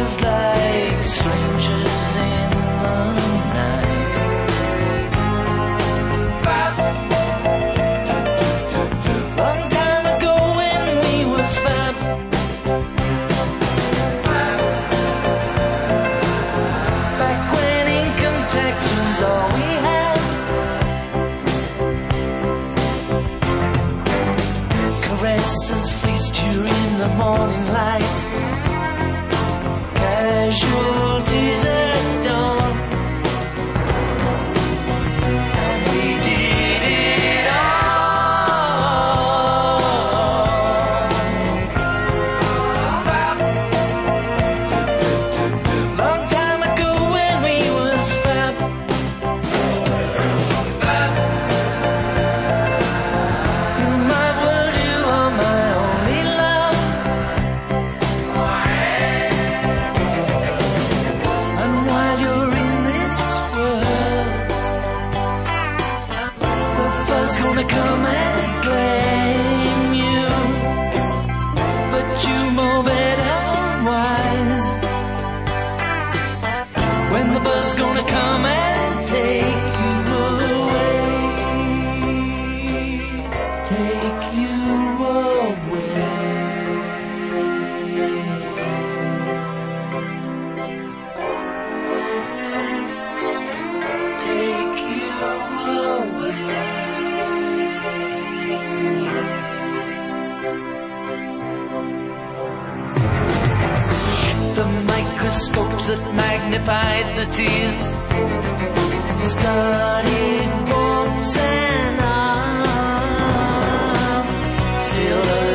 lived like strangers in the night. Long time ago when we was fab, back when income tax was all we had. Caresses fleeced you in the morning light, casualties at dawn, and we did it all. Long time ago when we was fab, in my world you are my only love. And while you're in this world, the fuss gonna come and claim you, but you know better wise. When the bus gonna come and take you away, take you away. Take you away. The microscopes that magnified the tears studied bones and arms. Still